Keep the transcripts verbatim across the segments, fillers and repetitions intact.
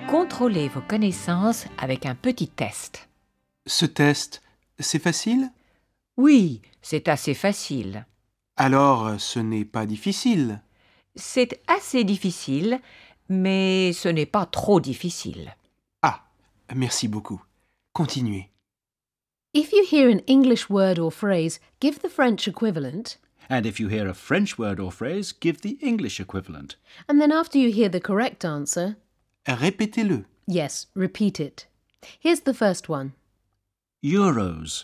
Contrôlez vos connaissances avec un petit test. Ce test, c'est facile? Oui, c'est assez facile. Alors, ce n'est pas difficile. C'est assez difficile, mais ce n'est pas trop difficile. Ah, merci beaucoup. Continuez. If you hear an English word or phrase, give the French equivalent, And if you hear a French word or phrase, give the English equivalent. and then after you hear the correct answer, Répétez-le. yes, repeat it. Here's the first one. Euros.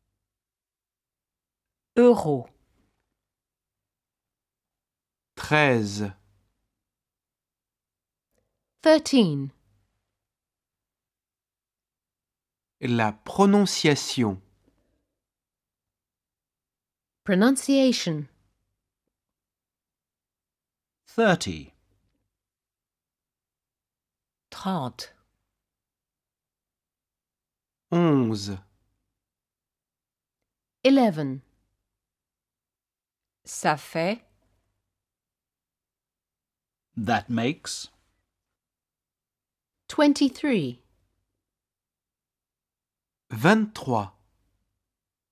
Euro, treize, Thirteen. la prononciation. Pronunciation. Thirty. trente, onze, Eleven. ça fait That makes. Twenty-three. vingt-trois,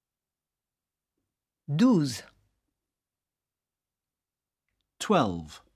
douze, Twelve.